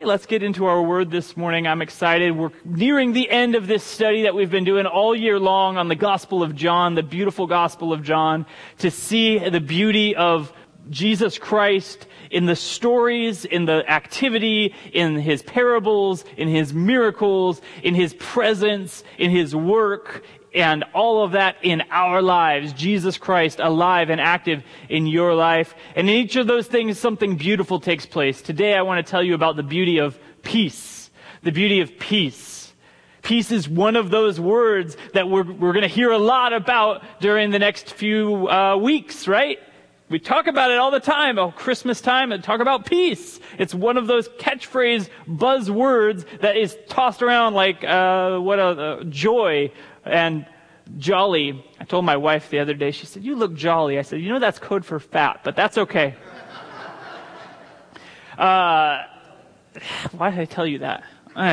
Let's get into our word this morning. I'm excited. We're nearing the end of this study that we've been doing all year long on the Gospel of John, the beautiful Gospel of John, to see the beauty of Jesus Christ in the stories, in the activity, in his parables, in his miracles, in his presence, in his work, and all of that in our lives. Jesus Christ alive and active in your life. And in each of those things, something beautiful takes place. Today, I want to tell you about the beauty of peace. The beauty of peace. Peace is one of those words that we're going to hear a lot about during the next few weeks, right? We talk about it all the time. Oh, Christmas time, and talk about peace. It's one of those catchphrase buzzwords that is tossed around like joy and jolly. I told my wife the other day, she said, "You look jolly." I said, "You know that's code for fat, but that's okay." Why did I tell you that?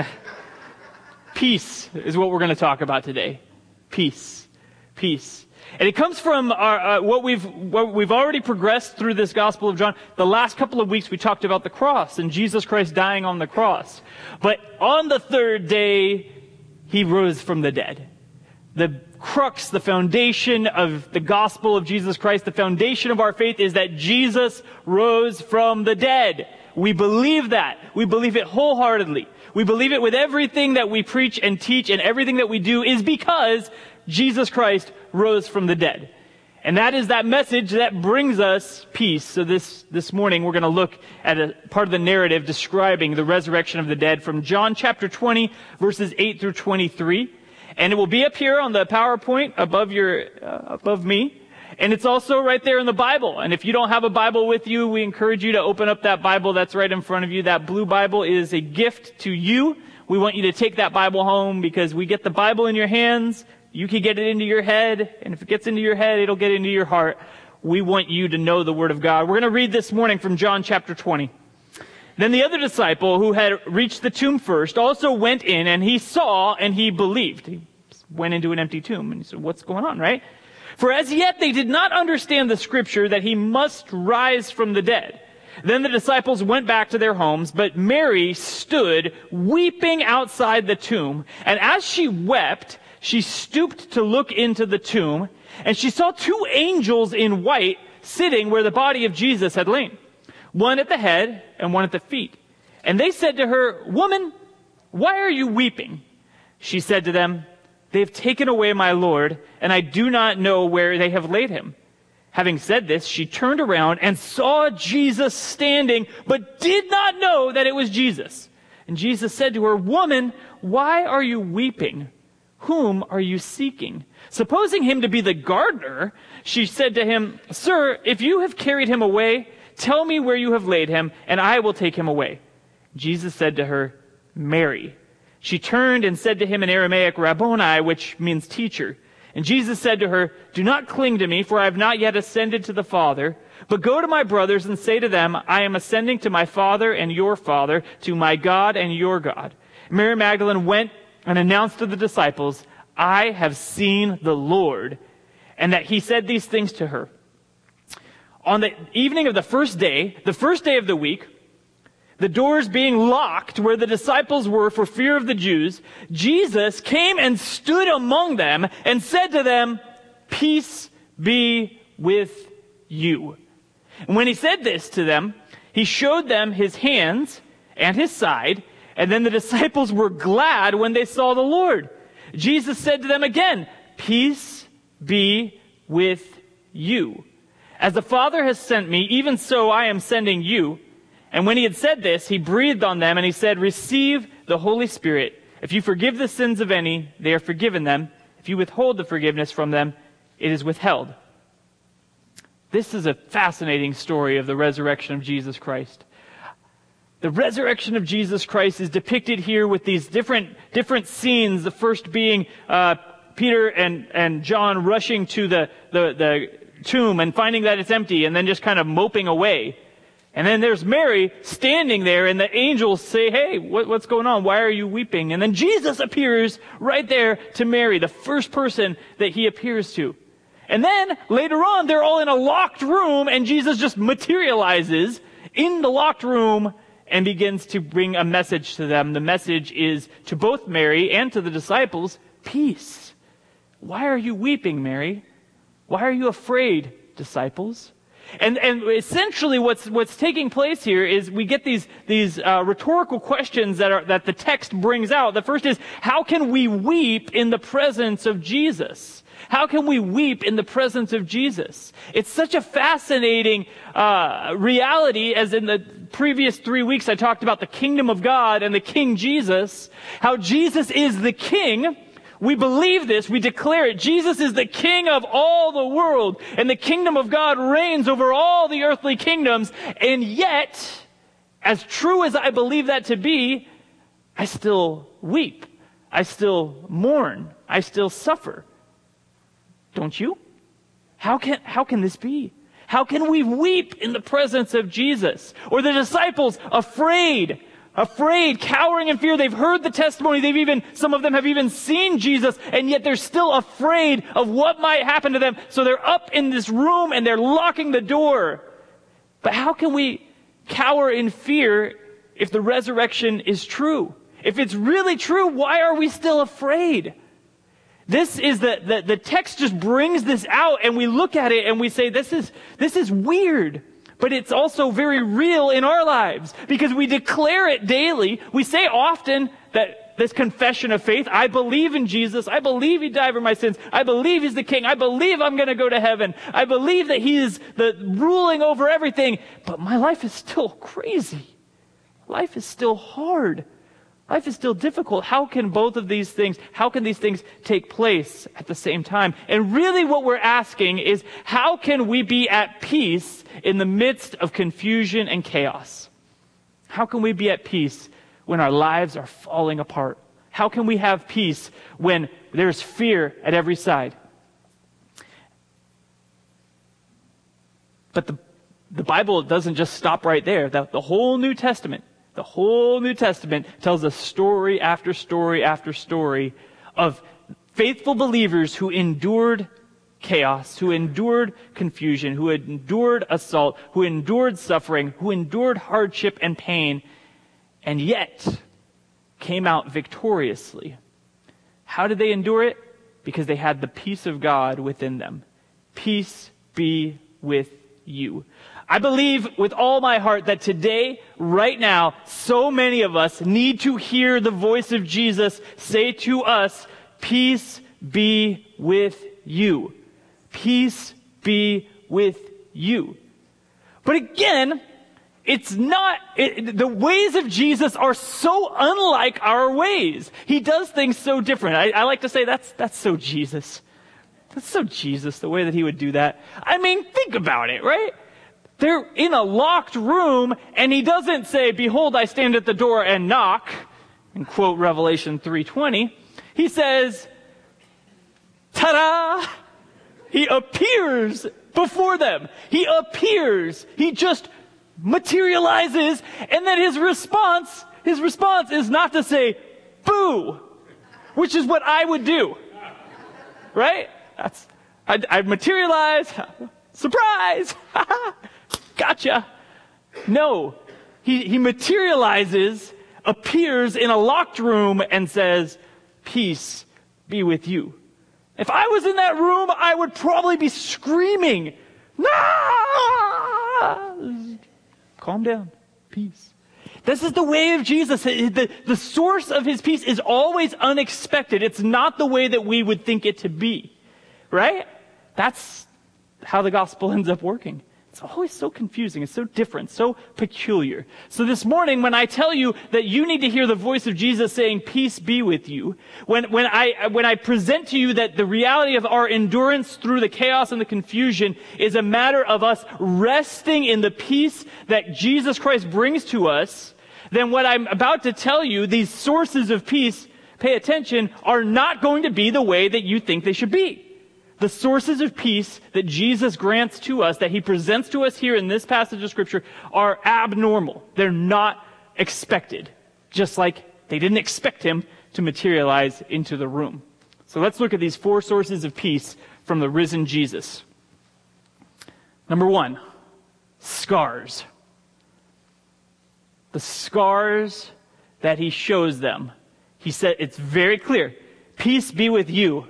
Peace is what we're going to talk about today. Peace. Peace. And it comes from what we've already progressed through this Gospel of John. The last couple of weeks we talked about the cross and Jesus Christ dying on the cross. But on the third day, he rose from the dead. The crux, the foundation of the gospel of Jesus Christ, the foundation of our faith is that Jesus rose from the dead. We believe that. We believe it wholeheartedly. We believe it with everything that we preach and teach, and everything that we do is because Jesus Christ rose from the dead. And that is that message that brings us peace. So this morning we're going to look at a part of the narrative describing the resurrection of the dead from John chapter 20, verses 8 through 23. And it will be up here on the PowerPoint above me. And it's also right there in the Bible. And if you don't have a Bible with you, we encourage you to open up that Bible that's right in front of you. That blue Bible is a gift to you. We want you to take that Bible home because we get the Bible in your hands. You can get it into your head. And if it gets into your head, it'll get into your heart. We want you to know the Word of God. We're going to read this morning from John chapter 20. Then the other disciple who had reached the tomb first also went in, and he saw and he believed. He went into an empty tomb and he said, "What's going on, right? For as yet they did not understand the scripture that he must rise from the dead." Then the disciples went back to their homes, but Mary stood weeping outside the tomb. And as she wept, she stooped to look into the tomb, and she saw two angels in white sitting where the body of Jesus had lain, one at the head and one at the feet. And they said to her, "Woman, why are you weeping?" She said to them, "They have taken away my Lord, and I do not know where they have laid him." Having said this, she turned around and saw Jesus standing, but did not know that it was Jesus. And Jesus said to her, "Woman, why are you weeping? Whom are you seeking?" Supposing him to be the gardener, she said to him, "Sir, if you have carried him away, tell me where you have laid him, and I will take him away." Jesus said to her, "Mary." She turned and said to him in Aramaic, "Rabboni," which means teacher. And Jesus said to her, "Do not cling to me, for I have not yet ascended to the Father. But go to my brothers and say to them, I am ascending to my Father and your Father, to my God and your God." Mary Magdalene went and announced to the disciples, "I have seen the Lord," and that he said these things to her. On the evening of the first day of the week, the doors being locked where the disciples were for fear of the Jews, Jesus came and stood among them and said to them, "Peace be with you." And when he said this to them, he showed them his hands and his side, and then the disciples were glad when they saw the Lord. Jesus said to them again, "Peace be with you. As the Father has sent me, even so I am sending you." And when he had said this, he breathed on them and he said, "Receive the Holy Spirit. If you forgive the sins of any, they are forgiven them. If you withhold the forgiveness from them, it is withheld." This is a fascinating story of the resurrection of Jesus Christ. The resurrection of Jesus Christ is depicted here with these different scenes. The first being Peter and John rushing to the tomb and finding that it's empty and then just kind of moping away. And then there's Mary standing there, and the angels say, "Hey, what's going on? Why are you weeping?" And then Jesus appears right there to Mary, the first person that he appears to. And then later on, they're all in a locked room, and Jesus just materializes in the locked room and begins to bring a message to them. The message is to both Mary and to the disciples, peace. Why are you weeping, Mary? Why are you afraid, disciples? And essentially what's taking place here is we get these rhetorical questions that the text brings out. The first is, how can we weep in the presence of Jesus? How can we weep in the presence of Jesus? It's such a fascinating reality, as in the previous 3 weeks I talked about the kingdom of God and the King Jesus, how Jesus is the King. We believe this, we declare it. Jesus is the King of all the world, and the kingdom of God reigns over all the earthly kingdoms. And yet, as true as I believe that to be, I still weep. I still mourn. I still suffer. Don't you? How can this be? How can we weep in the presence of Jesus? Or the disciples afraid, cowering in fear. They've heard the testimony. Some of them have even seen Jesus, and yet they're still afraid of what might happen to them. So they're up in this room and they're locking the door. But how can we cower in fear if the resurrection is true? If it's really true, why are we still afraid? This is the text just brings this out, and we look at it and we say, this is weird. But it's also very real in our lives, because we declare it daily. We say often that this confession of faith, I believe in Jesus. I believe He died for my sins. I believe He's the King. I believe I'm going to go to heaven. I believe that He is the ruling over everything. But my life is still crazy. Life is still hard. Life is still difficult. How can these things take place at the same time? And really what we're asking is, how can we be at peace in the midst of confusion and chaos? How can we be at peace when our lives are falling apart? How can we have peace when there's fear at every side? But the Bible doesn't just stop right there. The whole New Testament tells us story after story after story of faithful believers who endured chaos, who endured confusion, who endured assault, who endured suffering, who endured hardship and pain, and yet came out victoriously. How did they endure it? Because they had the peace of God within them. Peace be with you. I believe with all my heart that today, right now, so many of us need to hear the voice of Jesus say to us, peace be with you. Peace be with you. But again, the ways of Jesus are so unlike our ways. He does things so different. I like to say that's so Jesus. That's so Jesus, the way that He would do that. I mean, think about it, right? They're in a locked room, and He doesn't say, behold, I stand at the door and knock, and quote Revelation 3:20. He says, ta-da! He appears before them. He appears. He just materializes, and then his response is not to say, boo, which is what I would do. Right? I'd materialize, surprise, gotcha. No, he materializes, appears in a locked room, and says, peace be with you. If I was in that room, I would probably be screaming, nah! Calm down, peace. This is the way of Jesus. The source of His peace is always unexpected. It's not the way that we would think it to be, right? That's how the gospel ends up working. It's always so confusing. It's so different, so peculiar. So this morning, when I tell you that you need to hear the voice of Jesus saying, peace be with you, when I present to you that the reality of our endurance through the chaos and the confusion is a matter of us resting in the peace that Jesus Christ brings to us, then what I'm about to tell you, these sources of peace, pay attention, are not going to be the way that you think they should be. The sources of peace that Jesus grants to us, that He presents to us here in this passage of Scripture, are abnormal. They're not expected. Just like they didn't expect Him to materialize into the room. So let's look at these 4 sources of peace from the risen Jesus. Number 1, scars. the scars that he shows them, he said, it's very clear, peace be with you.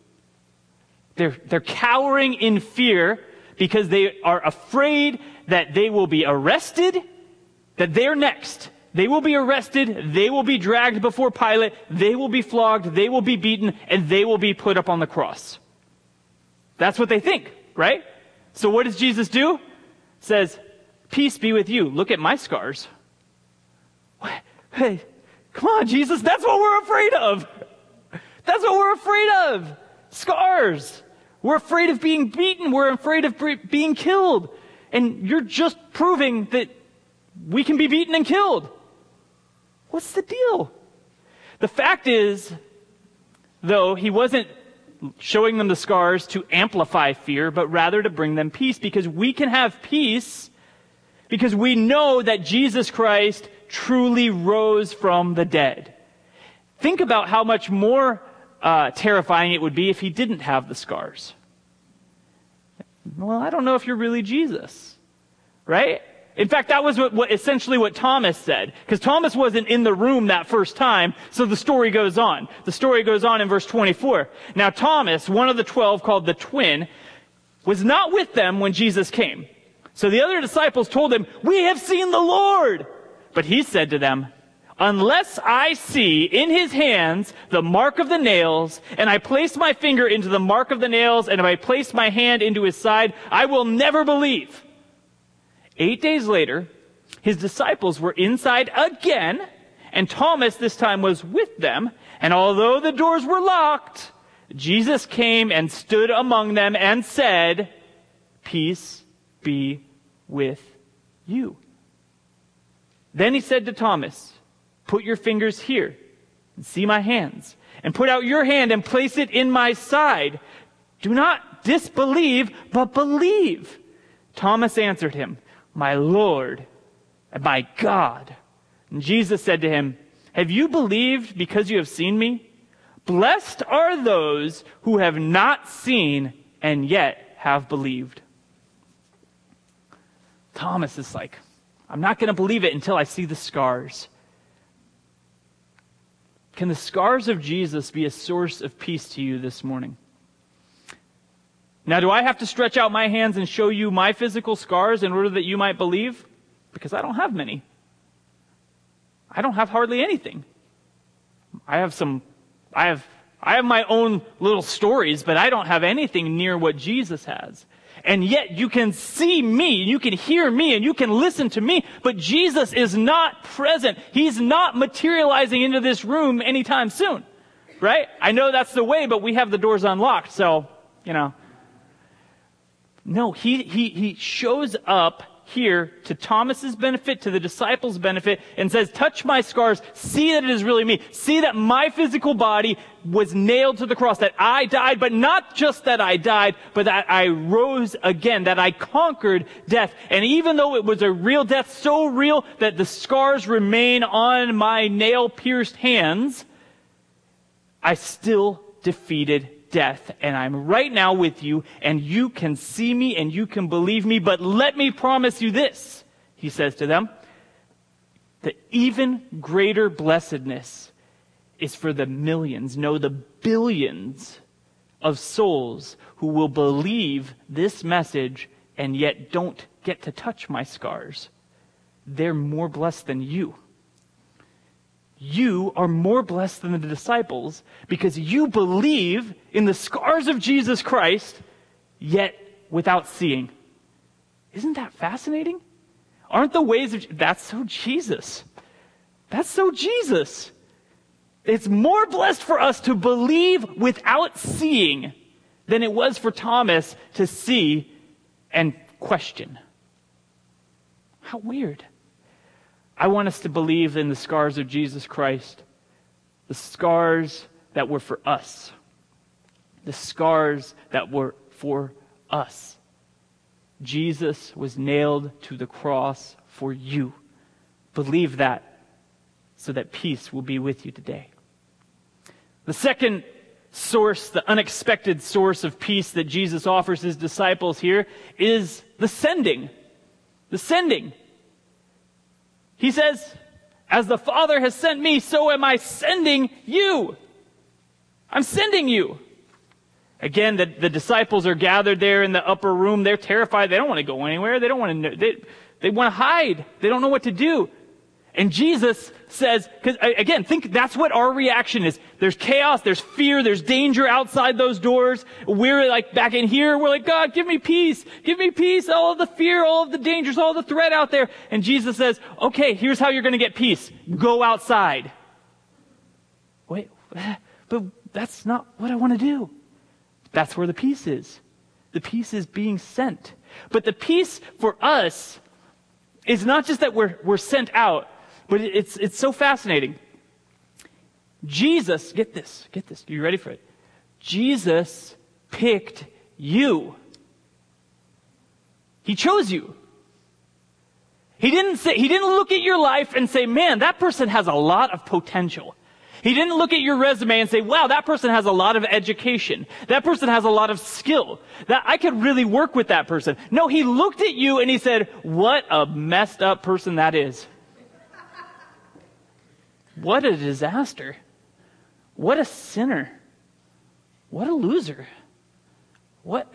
They're cowering in fear because they are afraid that they will be arrested, that they're next. They will be arrested, they will be dragged before Pilate, they will be flogged, they will be beaten, and they will be put up on the cross. That's what they think, right? So what does Jesus do? Says, peace be with you. Look at my scars. What? Hey, come on, Jesus, that's what we're afraid of. That's what we're afraid of. Scars. We're afraid of being beaten. We're afraid of being killed. And you're just proving that we can be beaten and killed. What's the deal? The fact is, though, he wasn't showing them the scars to amplify fear, but rather to bring them peace, because we can have peace because we know that Jesus Christ truly rose from the dead. Think about how much more terrifying it would be if he didn't have the scars. Well, I don't know if you're really Jesus, right? In fact, that was essentially what Thomas said, because Thomas wasn't in the room that first time, so the story goes on. The story goes on in verse 24. Now Thomas, one of the 12 called the twin, was not with them when Jesus came. So the other disciples told him, "We have seen the Lord." But he said to them, "Unless I see in his hands the mark of the nails, and I place my finger into the mark of the nails, and if I place my hand into his side, I will never believe." 8 days later, his disciples were inside again, and Thomas this time was with them. And although the doors were locked, Jesus came and stood among them and said, "Peace be with you." Then he said to Thomas, "Put your fingers here and see my hands, and put out your hand and place it in my side. Do not disbelieve, but believe." Thomas answered him, "My Lord and my God." And Jesus said to him, "Have you believed because you have seen me? Blessed are those who have not seen and yet have believed." Thomas is like, I'm not going to believe it until I see the scars. Can the scars of Jesus be a source of peace to you this morning? Now, do I have to stretch out my hands and show you my physical scars in order that you might believe? Because I don't have many. I don't have hardly anything. I have my own little stories, but I don't have anything near what Jesus has. And yet you can see me, and you can hear me, and you can listen to me, but Jesus is not present. He's not materializing into this room anytime soon. Right? I know that's the way, but we have the doors unlocked, so, No, he shows up here to Thomas's benefit, to the disciples' benefit, and says, "Touch my scars, see that it is really me. See that my physical body was nailed to the cross, that I died, but not just that I died, but that I rose again, that I conquered death. And even though it was a real death, so real that the scars remain on my nail-pierced hands, I still defeated death, and I'm right now with you, and you can see me and you can believe me, but let me promise you this," he says to them, "the even greater blessedness is for the millions, no, the billions of souls who will believe this message and yet don't get to touch my scars. They're more blessed than you. You are more blessed than the disciples because you believe in the scars of Jesus Christ, yet without seeing." Isn't that fascinating? Aren't the ways of... That's so Jesus. That's so Jesus. It's more blessed for us to believe without seeing than it was for Thomas to see and question. How weird. I want us to believe in the scars of Jesus Christ, the scars that were for us, the scars that were for us. Jesus was nailed to the cross for you. Believe that so that peace will be with you today. The second source, the unexpected source of peace that Jesus offers his disciples here is the sending. The sending. He says, as the Father has sent me, so am I sending you. I'm sending you. Again, the disciples are gathered there in the upper room. They're terrified. They don't want to go anywhere. They don't want to know. They want to hide. They don't know what to do. And Jesus says, because again, think that's what our reaction is. There's chaos, there's fear, there's danger outside those doors. We're like back in here, we're like, God, give me peace, all of the fear, all of the dangers, all the threat out there. And Jesus says, okay, here's how you're going to get peace. Go outside. Wait, but that's not what I want to do. That's where the peace is. The peace is being sent. But the peace for us is not just that we're sent out, but it's so fascinating. Jesus, get this. Are you ready for it? Jesus picked you. He chose you. He didn't look at your life and say, man, that person has a lot of potential. He didn't look at your resume and say, wow, that person has a lot of education. That person has a lot of skill. That I could really work with that person. No, he looked at you and he said, what a messed up person that is. What a disaster. What a sinner. What a loser. Wow.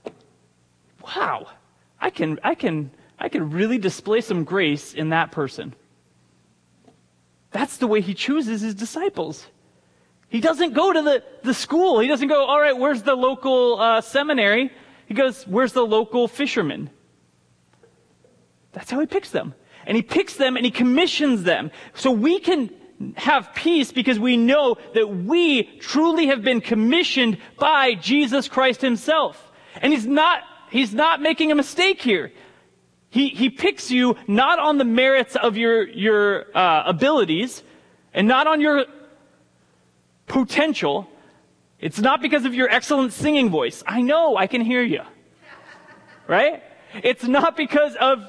I can really display some grace in that person. That's the way he chooses his disciples. He doesn't go to the school. He doesn't go, all right, where's the local seminary? He goes, where's the local fisherman? That's how he picks them. And he picks them and he commissions them. So we can have peace because we know that we truly have been commissioned by Jesus Christ himself. And he's not making a mistake here. He picks you not on the merits of your abilities and not on your potential. It's not because of your excellent singing voice. I know, I can hear you. Right? It's not because of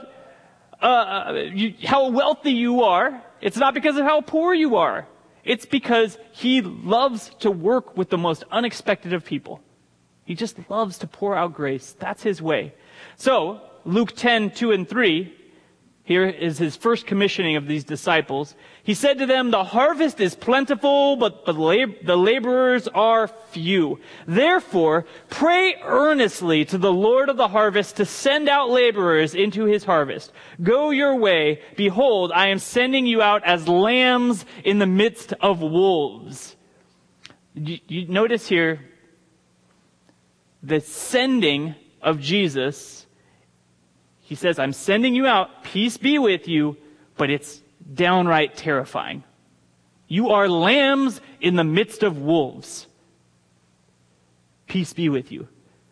how wealthy you are. It's not because of how poor you are. It's because he loves to work with the most unexpected of people. He just loves to pour out grace. That's his way. So, Luke 10:2-3, here is his first commissioning of these disciples. He said to them, the harvest is plentiful, but the laborers are few. Therefore, pray earnestly to the Lord of the harvest to send out laborers into his harvest. Go your way. Behold, I am sending you out as lambs in the midst of wolves. You notice here the sending of Jesus. He says, I'm sending you out, peace be with you, but it's downright terrifying. You are lambs in the midst of wolves. Peace be with you.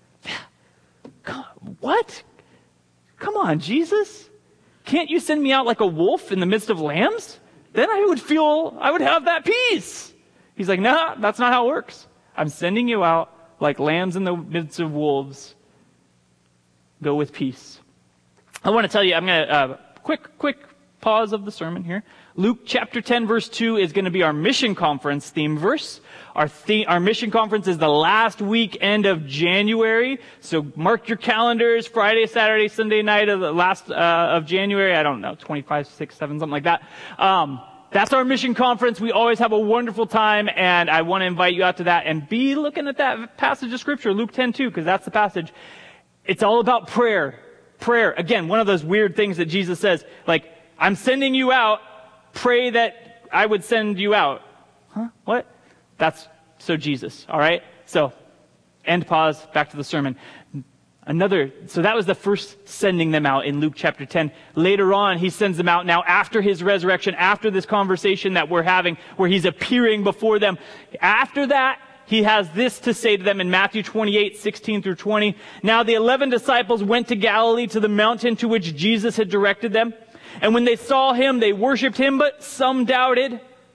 What? Come on, Jesus. Can't you send me out like a wolf in the midst of lambs? Then I would have that peace. He's like, nah, that's not how it works. I'm sending you out like lambs in the midst of wolves. Go with peace. I want to tell you, I'm going to, quick pause of the sermon here. Luke chapter 10 verse 2 is going to be our mission conference theme verse. Our mission conference is the last weekend of January. So mark your calendars, Friday, Saturday, Sunday night of the last, of January. I don't know, 25, 6, 7, something like that. That's our mission conference. We always have a wonderful time, and I want to invite you out to that and be looking at that passage of scripture, Luke 10:2, because that's the passage. It's all about prayer. Prayer, again, one of those weird things that Jesus says, like, I'm sending you out, pray that I would send you out. Huh? What? That's so Jesus, all right? So, end pause, back to the sermon. So that was the first sending them out in Luke chapter 10. Later on, he sends them out now after his resurrection, after this conversation that we're having, where he's appearing before them. After that, he has this to say to them in Matthew 28:16-20. Now the 11 disciples went to Galilee to the mountain to which Jesus had directed them. And when they saw him, they worshipped him, but some doubted.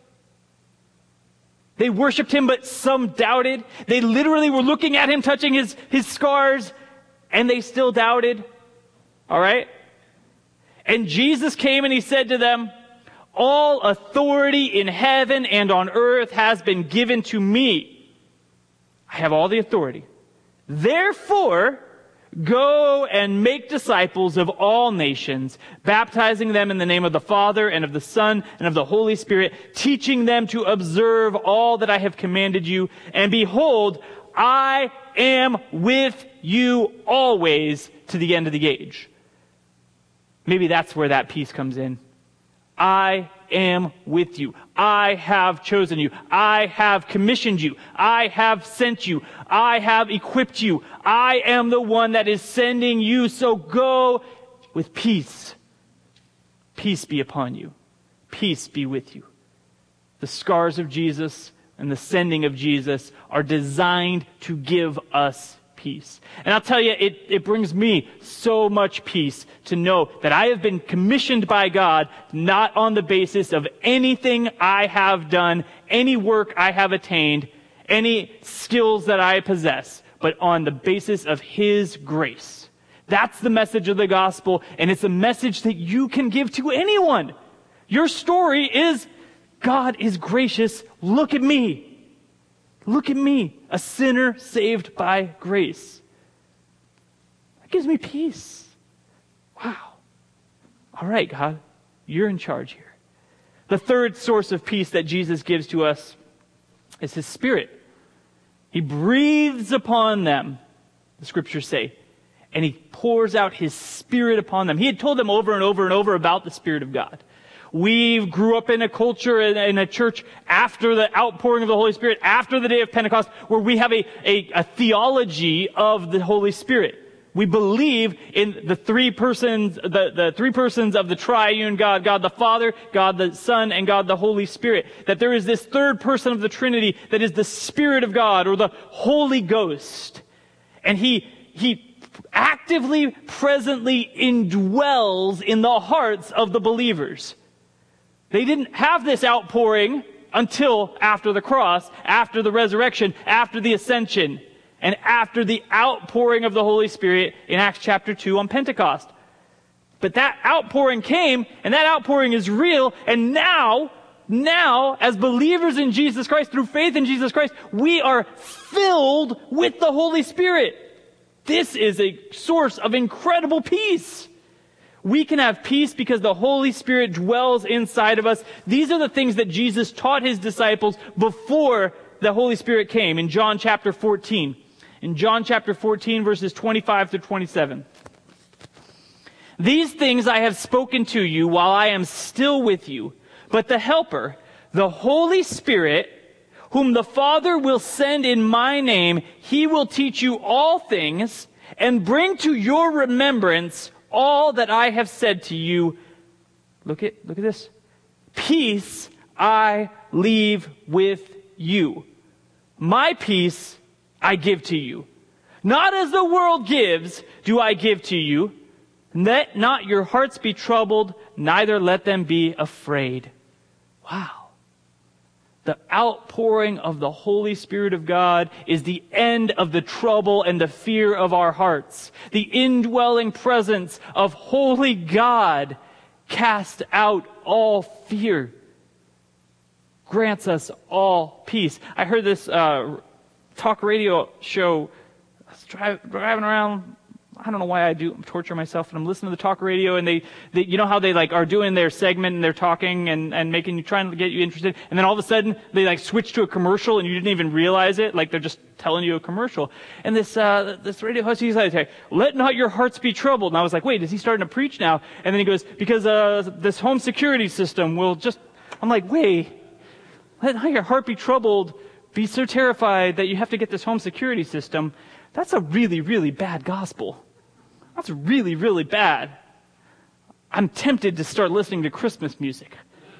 They worshipped him, but some doubted. They literally were looking at him, touching his scars, and they still doubted. All right? And Jesus came and he said to them, all authority in heaven and on earth has been given to me. I have all the authority. Therefore, Go and make disciples of all nations, baptizing them in the name of the Father and of the Son and of the Holy Spirit, teaching them to observe all that I have commanded you. And behold, I am with you always to the end of the age. Maybe that's where that peace comes in. I am with you. I have chosen you. I have commissioned you. I have sent you. I have equipped you. I am the one that is sending you. So go with peace. Peace be upon you. Peace be with you. The scars of Jesus and the sending of Jesus are designed to give us peace. And I'll tell you, it brings me so much peace to know that I have been commissioned by God, not on the basis of anything I have done, any work I have attained, any skills that I possess, but on the basis of His grace. That's the message of the gospel, and it's a message that you can give to anyone. Your story is, God is gracious. Look at me. Look at me, a sinner saved by grace. That gives me peace. Wow. All right, God, you're in charge here. The third source of peace that Jesus gives to us is His Spirit. He breathes upon them, the scriptures say, and He pours out His Spirit upon them. He had told them over and over and over about the Spirit of God. We grew up in a culture, in a church after the outpouring of the Holy Spirit, after the day of Pentecost, where we have a theology of the Holy Spirit. We believe in the three persons, the three persons of the triune God, God the Father, God the Son, and God the Holy Spirit. That there is this third person of the Trinity that is the Spirit of God, or the Holy Ghost. And He actively, presently indwells in the hearts of the believers. They didn't have this outpouring until after the cross, after the resurrection, after the ascension, and after the outpouring of the Holy Spirit in Acts chapter 2 on Pentecost. But that outpouring came, and that outpouring is real, and now, as believers in Jesus Christ, through faith in Jesus Christ, we are filled with the Holy Spirit. This is a source of incredible peace. We can have peace because the Holy Spirit dwells inside of us. These are the things that Jesus taught His disciples before the Holy Spirit came in John chapter 14. In John chapter 14, verses 25 to 27. These things I have spoken to you while I am still with you. But the Helper, the Holy Spirit, whom the Father will send in my name, He will teach you all things and bring to your remembrance all that I have said to you. Look at this. Peace I leave with you. My peace I give to you. Not as the world gives do I give to you. Let not your hearts be troubled, neither let them be afraid. Wow. The outpouring of the Holy Spirit of God is the end of the trouble and the fear of our hearts. The indwelling presence of holy God casts out all fear, grants us all peace. I heard this talk radio show. I was driving around. I don't know why I torture myself, and I'm listening to the talk radio, and they you know how they are doing their segment, and they're talking and trying to get you interested, and then all of a sudden they switch to a commercial, and you didn't even realize it, they're just telling you a commercial. And this radio host, he's like, let not your hearts be troubled. And I was like, wait, is he starting to preach now? And then he goes, because this home security system will just, I'm like, wait, let not your heart be troubled, be so terrified that you have to get this home security system. That's a really, really bad gospel. That's really, really bad. I'm tempted to start listening to Christmas music.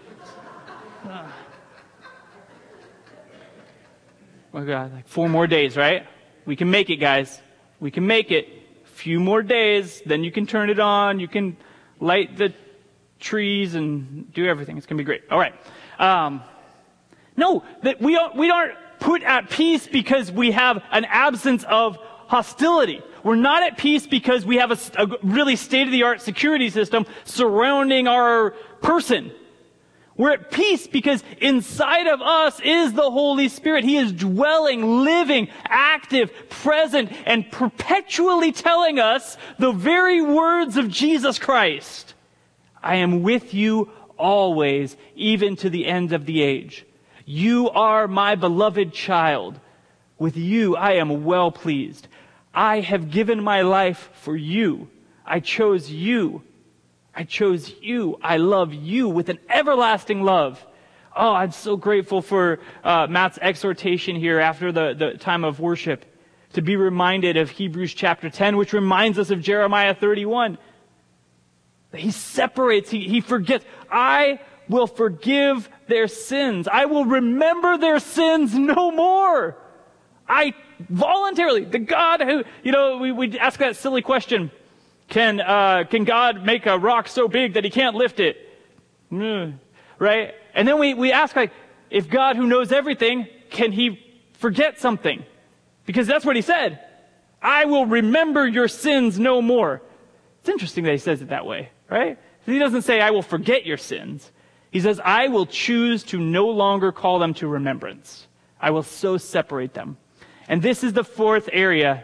Oh God, 4 more days, right? We can make it, guys. We can make it. A few more days, then you can turn it on. You can light the trees and do everything. It's going to be great. All right. No, that we aren't put at peace because we have an absence of hostility. We're not at peace because we have a really state-of-the-art security system surrounding our person. We're at peace because inside of us is the Holy Spirit. He is dwelling, living, active, present, and perpetually telling us the very words of Jesus Christ. I am with you always, even to the end of the age. You are my beloved child. With you I am well pleased. I have given my life for you. I chose you. I chose you. I love you with an everlasting love. Oh, I'm so grateful for Matt's exhortation here after the time of worship, to be reminded of Hebrews chapter 10, which reminds us of Jeremiah 31. He separates, he forgets. I will forgive their sins. I will remember their sins no more. I voluntarily, the God who, we ask that silly question, can God make a rock so big that he can't lift it? Right? And then we ask, if God who knows everything, can he forget something? Because that's what he said. I will remember your sins no more. It's interesting that he says it that way, right? He doesn't say, I will forget your sins. He says, I will choose to no longer call them to remembrance. I will so separate them. And this is the fourth area.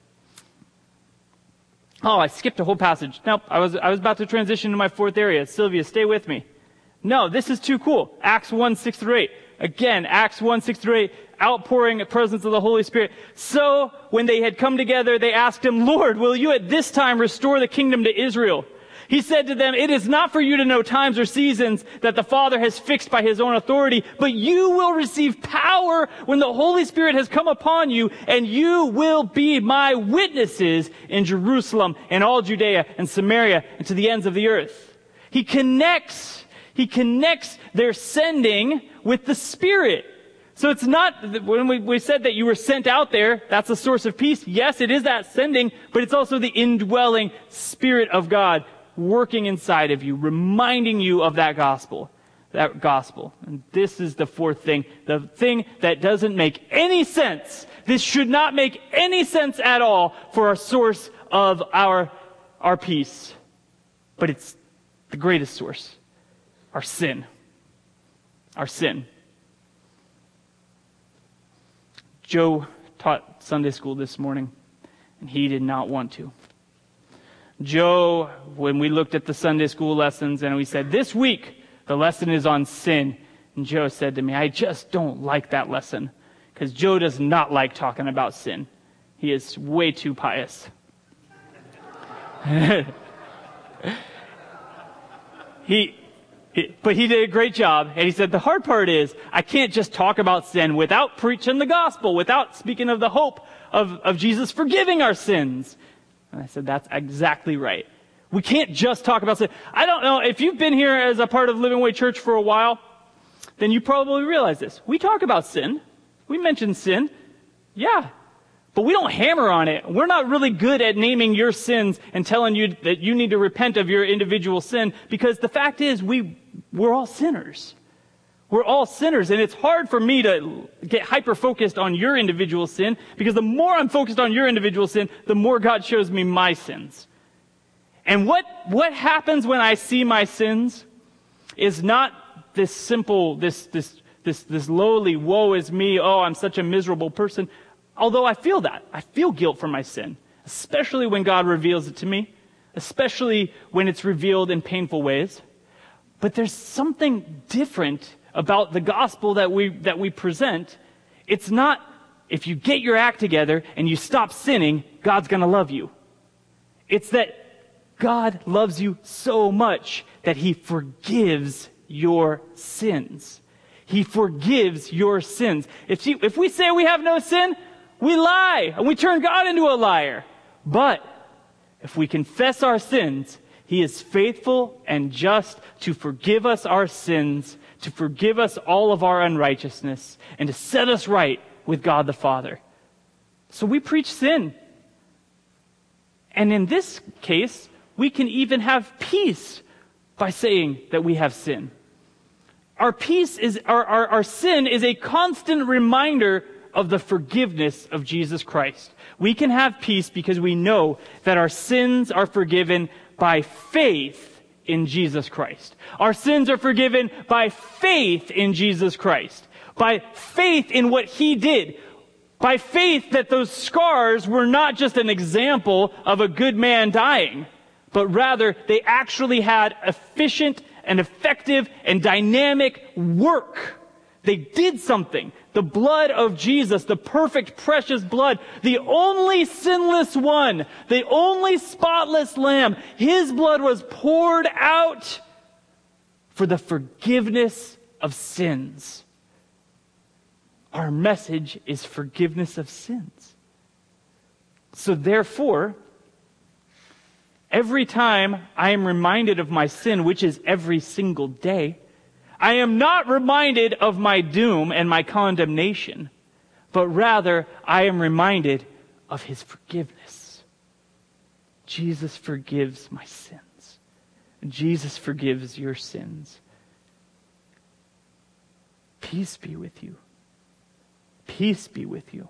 Oh, I skipped a whole passage. Nope, I was about to transition to my fourth area. Sylvia, stay with me. No, this is too cool. Acts 1, 6-8. Again, Acts 1, 6-8, outpouring the presence of the Holy Spirit. So, when they had come together, they asked him, Lord, will you at this time restore the kingdom to Israel? He said to them, it is not for you to know times or seasons that the Father has fixed by his own authority, but you will receive power when the Holy Spirit has come upon you, and you will be my witnesses in Jerusalem and all Judea and Samaria and to the ends of the earth. He connects their sending with the Spirit. So it's not, when we said that you were sent out there, that's a source of peace. Yes, it is that sending, but it's also the indwelling Spirit of God working inside of you, reminding you of that gospel. And this is the fourth thing, the thing that doesn't make any sense. This should not make any sense at all for our source of our peace. But it's the greatest source. Our sin. Our sin. Joe taught Sunday school this morning, and he did not want to. Joe, when we looked at the Sunday school lessons and we said, this week, the lesson is on sin. And Joe said to me, I just don't like that lesson. Because Joe does not like talking about sin. He is way too pious. But he did a great job. And he said, the hard part is, I can't just talk about sin without preaching the gospel, without speaking of the hope of Jesus forgiving our sins. And I said, that's exactly right. We can't just talk about sin. I don't know, if you've been here as a part of Living Way Church for a while, then you probably realize this. We talk about sin. We mention sin. Yeah. But we don't hammer on it. We're not really good at naming your sins and telling you that you need to repent of your individual sin, because the fact is, we're all sinners. We're all sinners, and it's hard for me to get hyper-focused on your individual sin, because the more I'm focused on your individual sin, the more God shows me my sins. And what happens when I see my sins is not this simple, this lowly, woe is me, oh, I'm such a miserable person. Although I feel that. I feel guilt for my sin, especially when God reveals it to me, especially when it's revealed in painful ways. But there's something different about the gospel that we present. It's not, if you get your act together and you stop sinning, God's going to love you. It's that God loves you so much that he forgives your sins. He forgives your sins. If we say we have no sin, we lie and we turn God into a liar. But if we confess our sins, he is faithful and just to forgive us our sins, to forgive us all of our unrighteousness, and to set us right with God the Father. So we preach sin. And in this case, we can even have peace by saying that we have sin. Our sin is a constant reminder of the forgiveness of Jesus Christ. We can have peace because we know that our sins are forgiven by faith in Jesus Christ. Our sins are forgiven by faith in Jesus Christ. By faith in what he did. By faith that those scars were not just an example of a good man dying, but rather they actually had efficient and effective and dynamic work. They did something. The blood of Jesus, the perfect, precious blood, the only sinless one, the only spotless lamb, his blood was poured out for the forgiveness of sins. Our message is forgiveness of sins. So therefore, every time I am reminded of my sin, which is every single day, I am not reminded of my doom and my condemnation, but rather I am reminded of his forgiveness. Jesus forgives my sins. Jesus forgives your sins. Peace be with you. Peace be with you.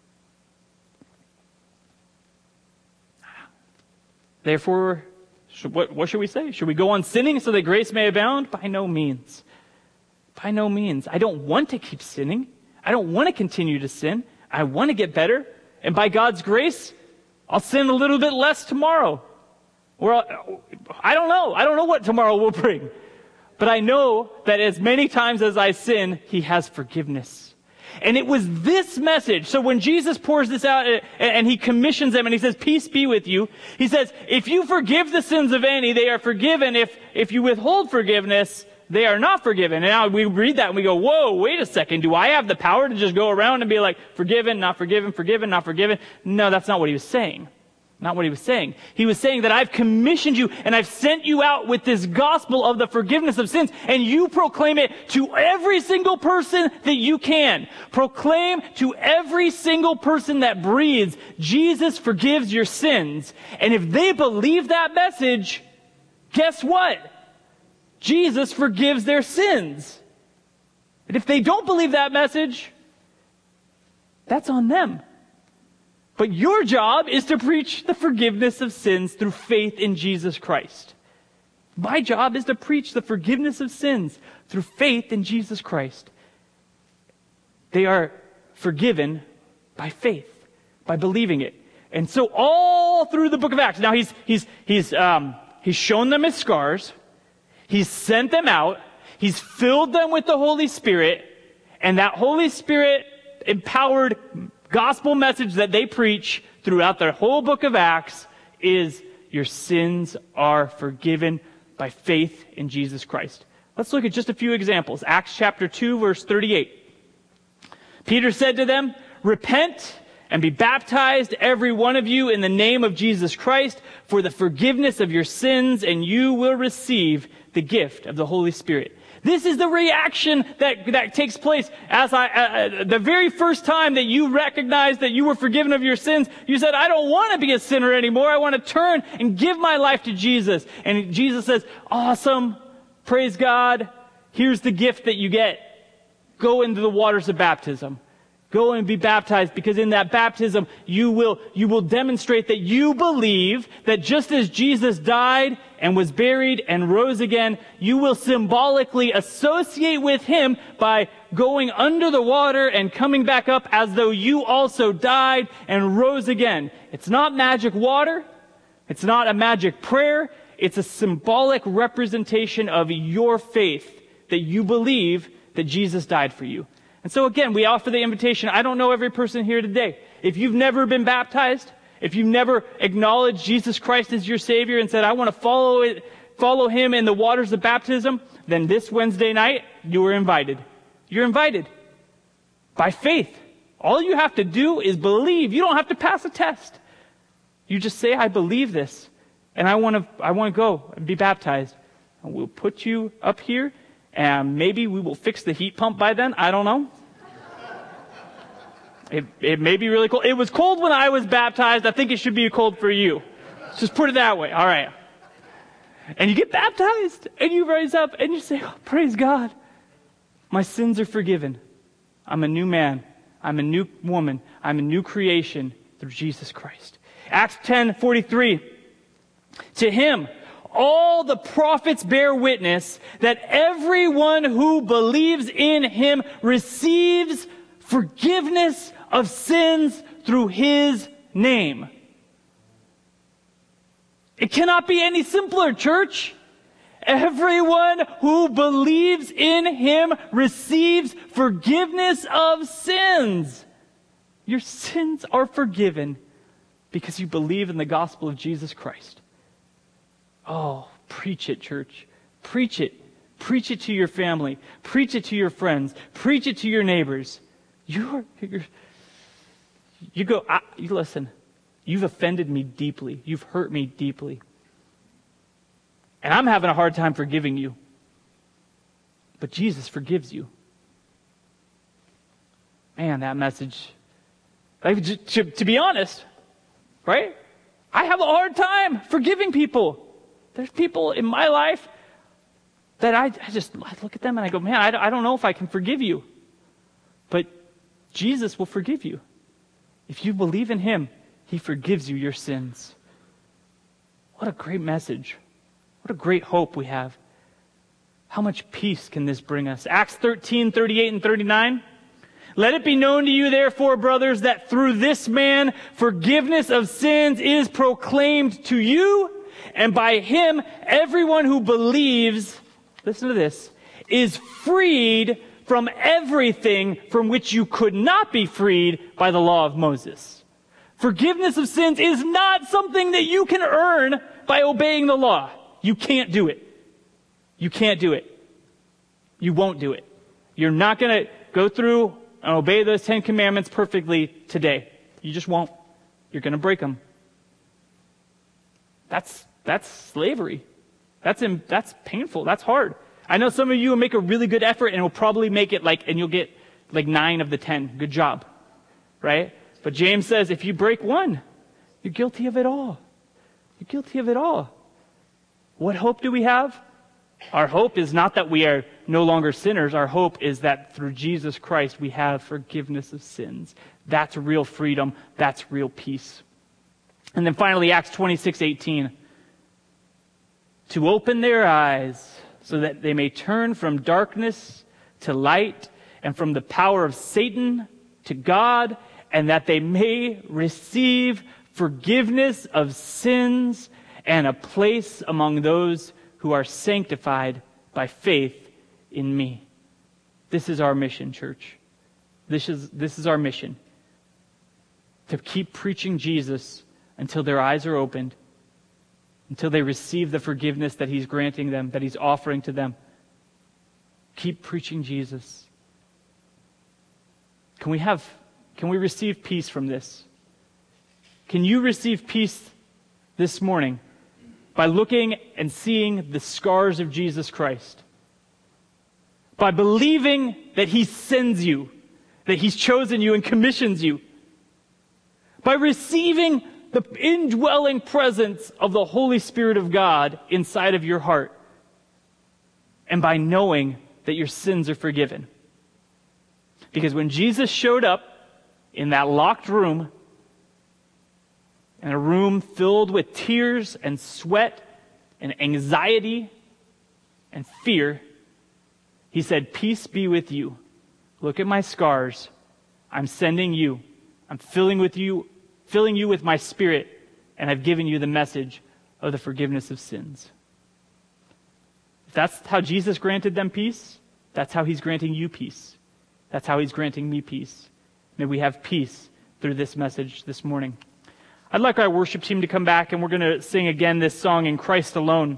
Therefore, what should we say? Should we go on sinning so that grace may abound? By no means. By no means. I don't want to keep sinning. I don't want to continue to sin. I want to get better. And by God's grace, I'll sin a little bit less tomorrow. Or I don't know. I don't know what tomorrow will bring. But I know that as many times as I sin, he has forgiveness. And it was this message. So when Jesus pours this out and he commissions them and he says, peace be with you. He says, if you forgive the sins of any, they are forgiven. If you withhold forgiveness, they are not forgiven. And now we read that and we go, whoa, wait a second. Do I have the power to just go around and be like, forgiven, not forgiven, forgiven, not forgiven? No, that's not what he was saying. Not what he was saying. He was saying that I've commissioned you and I've sent you out with this gospel of the forgiveness of sins, and you proclaim it to every single person that you can. Proclaim to every single person that breathes, Jesus forgives your sins. And if they believe that message, guess what? Jesus forgives their sins. And if they don't believe that message, that's on them. But your job is to preach the forgiveness of sins through faith in Jesus Christ. My job is to preach the forgiveness of sins through faith in Jesus Christ. They are forgiven by faith, by believing it. And so all through the book of Acts, now he's shown them his scars, he's sent them out, he's filled them with the Holy Spirit, and that Holy Spirit empowered gospel message that they preach throughout the whole book of Acts is your sins are forgiven by faith in Jesus Christ. Let's look at just a few examples. Acts chapter 2, verse 38. Peter said to them, repent and be baptized, every one of you, in the name of Jesus Christ, for the forgiveness of your sins, and you will receive the gift of the Holy Spirit. This is the reaction that takes place as the very first time that you recognized that you were forgiven of your sins. You said, I don't want to be a sinner anymore. I want to turn and give my life to Jesus. And Jesus says, awesome. Praise God. Here's the gift that you get. Go into the waters of baptism. Go and be baptized, because in that baptism you will demonstrate that you believe that just as Jesus died and was buried and rose again, you will symbolically associate with him by going under the water and coming back up as though you also died and rose again. It's not magic water. It's not a magic prayer. It's a symbolic representation of your faith that you believe that Jesus died for you. And so again, we offer the invitation. I don't know every person here today. If you've never been baptized, if you've never acknowledged Jesus Christ as your Savior and said, I want to follow him in the waters of baptism, then this Wednesday night, you are invited. You're invited. By faith. All you have to do is believe. You don't have to pass a test. You just say, I believe this, and I want to go and be baptized. And we'll put you up here, and maybe we will fix the heat pump by then. I don't know. It may be really cold. It was cold when I was baptized. I think it should be cold for you. Just put it that way. All right. And you get baptized, and you rise up, and you say, oh, praise God. My sins are forgiven. I'm a new man. I'm a new woman. I'm a new creation through Jesus Christ. Acts 10:43. To him, all the prophets bear witness that everyone who believes in him receives forgiveness of sins through his name. It cannot be any simpler, church. Everyone who believes in him receives forgiveness of sins. Your sins are forgiven because you believe in the gospel of Jesus Christ. Oh, preach it, church. Preach it. Preach it to your family. Preach it to your friends. Preach it to your neighbors. You listen. You've offended me deeply. You've hurt me deeply. And I'm having a hard time forgiving you. But Jesus forgives you. Man, that message. To be honest, right? I have a hard time forgiving people. There's people in my life that I look at them and I go, man, I don't know if I can forgive you. But Jesus will forgive you. If you believe in him, he forgives you your sins. What a great message. What a great hope we have. How much peace can this bring us? Acts 13, 38 and 39. Let it be known to you, therefore, brothers, that through this man forgiveness of sins is proclaimed to you, and by him everyone who believes, listen to this, is freed from everything from which you could not be freed by the law of Moses. Forgiveness of sins is not something that you can earn by obeying the law. You can't do it. You can't do it. You won't do it. You're not going to go through and obey those 10 commandments perfectly today. You just won't. You're going to break them. That's slavery. That's painful. That's hard. I know some of you will make a really good effort and will probably make it and you'll get 9 of the 10. Good job. Right? But James says if you break one, you're guilty of it all. You're guilty of it all. What hope do we have? Our hope is not that we are no longer sinners. Our hope is that through Jesus Christ we have forgiveness of sins. That's real freedom. That's real peace. And then finally, Acts 26:18. To open their eyes so that they may turn from darkness to light and from the power of Satan to God, and that they may receive forgiveness of sins and a place among those who are sanctified by faith in me. This is our mission, church. This is our mission. To keep preaching Jesus until their eyes are opened, until they receive the forgiveness that he's granting them, that he's offering to them. Keep preaching Jesus. Can we receive peace from this? Can you receive peace this morning by looking and seeing the scars of Jesus Christ? By believing that he sends you, that he's chosen you and commissions you. By receiving the indwelling presence of the Holy Spirit of God inside of your heart. And by knowing that your sins are forgiven. Because when Jesus showed up in that locked room, in a room filled with tears and sweat and anxiety and fear, he said, "Peace be with you. Look at my scars. I'm sending you. I'm filling you with my Spirit, and I've given you the message of the forgiveness of sins." If that's how Jesus granted them peace, that's how he's granting you peace. That's how he's granting me peace. May we have peace through this message this morning. I'd like our worship team to come back, and we're going to sing again this song, "In Christ Alone."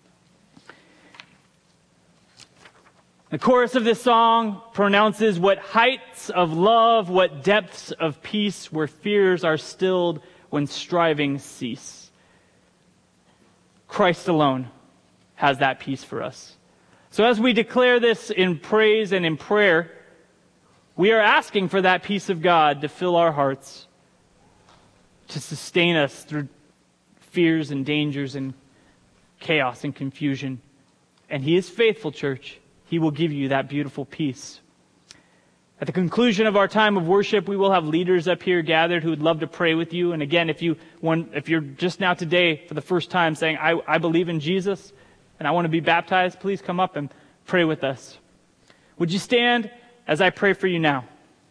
The chorus of this song pronounces, "What heights of love, what depths of peace, where fears are stilled, when strivings cease." Christ alone has that peace for us. So as we declare this in praise and in prayer, we are asking for that peace of God to fill our hearts, to sustain us through fears and dangers and chaos and confusion. And he is faithful, church. He will give you that beautiful peace. At the conclusion of our time of worship, we will have leaders up here gathered who would love to pray with you. And again, if you're just now today for the first time saying, I believe in Jesus and I want to be baptized, please come up and pray with us. Would you stand as I pray for you now?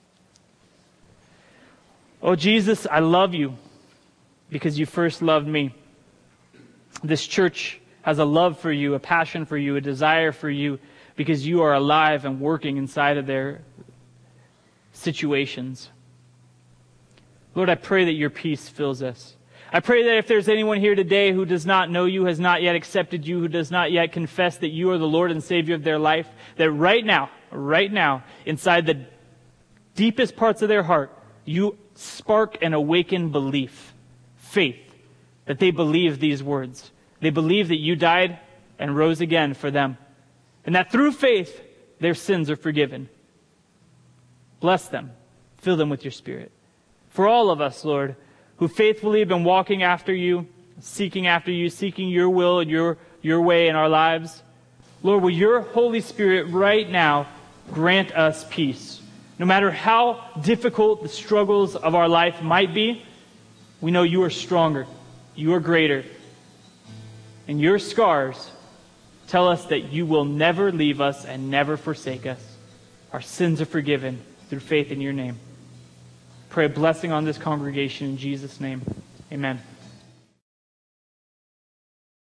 Oh, Jesus, I love you because you first loved me. This church has a love for you, a passion for you, a desire for you, because you are alive and working inside of their situations. Lord, I pray that your peace fills us. I pray that if there's anyone here today who does not know you, has not yet accepted you, who does not yet confess that you are the Lord and Savior of their life, that right now, inside the deepest parts of their heart, you spark and awaken belief, faith, that they believe these words. They believe that you died and rose again for them, and that through faith, their sins are forgiven. Bless them. Fill them with your Spirit. For all of us, Lord, who faithfully have been walking after you, seeking your will and your way in our lives, Lord, will your Holy Spirit right now grant us peace. No matter how difficult the struggles of our life might be, we know you are stronger, you are greater, and your scars tell us that you will never leave us and never forsake us. Our sins are forgiven through faith in your name. Pray a blessing on this congregation in Jesus' name. Amen.